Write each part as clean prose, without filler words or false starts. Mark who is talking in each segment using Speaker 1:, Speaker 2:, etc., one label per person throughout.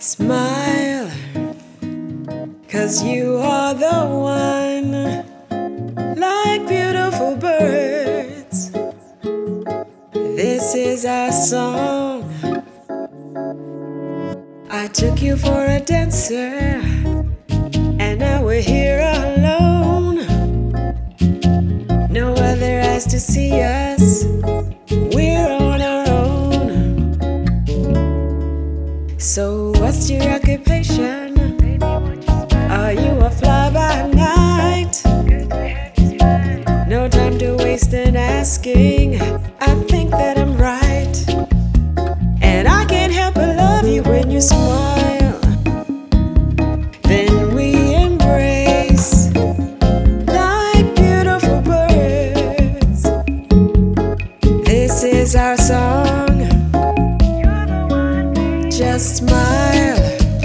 Speaker 1: Smile, 'cause you are the one. Like beautiful birds, this is our song. I took you for a dancer, and now we're here alone. No other eyes to see us, we're on our own. So what's your occupation? Are you a fly-by-night? No time to waste in asking. I think that I'm right, and I can't help but love you when you smile. Then we embrace like beautiful birds. This is our song. Just smile.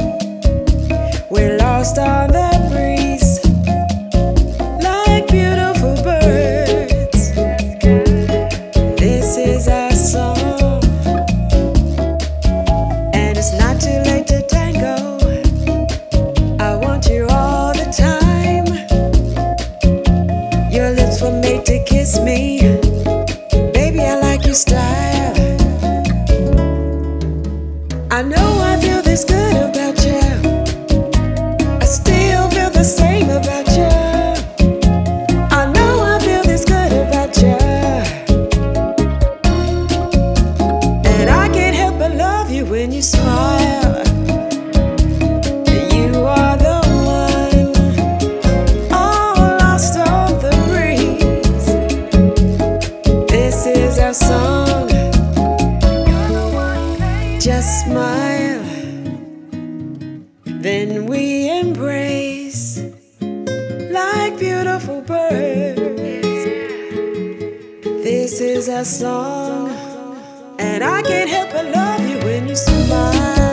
Speaker 1: We're lost on the breeze like beautiful birds. This is our song, and it's not too late to tango. I want you all the time. Your lips were made to kiss me. Baby, I like your style. I know I feel this good about you. I still feel the same about you. I know I feel this good about you, and I can't help but love you when you smile. You are the one, all lost on the breeze. This is our song. Just smile, then we embrace like beautiful birds. This is our song, and I can't help but love you when you smile.